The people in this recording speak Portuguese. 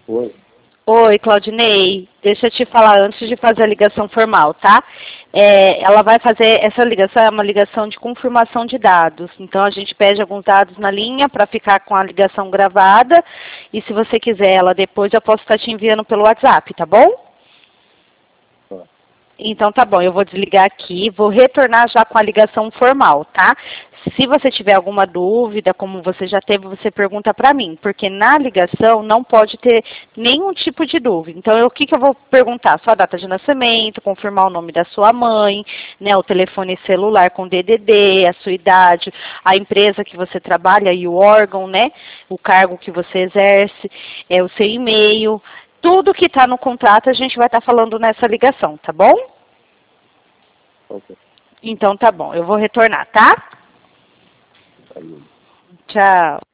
Oi. Oi, Claudinei. Deixa eu te falar antes de fazer a ligação formal, tá? Ela vai fazer, essa ligação é uma ligação de confirmação de dados. Então, a gente pede alguns dados na linha para ficar com a ligação gravada. E se você quiser ela depois, eu posso estar te enviando pelo WhatsApp, tá bom? Tá. Então tá bom, eu vou desligar aqui, vou retornar já com a ligação formal, tá? Se você tiver alguma dúvida, como você já teve, você pergunta para mim, porque na ligação não pode ter nenhum tipo de dúvida. Então, o que eu vou perguntar? Sua data de nascimento, confirmar o nome da sua mãe, né, o telefone celular com DDD, a sua idade, a empresa que você trabalha e o órgão, né, o cargo que você exerce, o seu e-mail. Tudo que está no contrato a gente vai estar falando nessa ligação, tá bom? Ok. Então tá bom, eu vou retornar, tá? Tá bom. Tchau.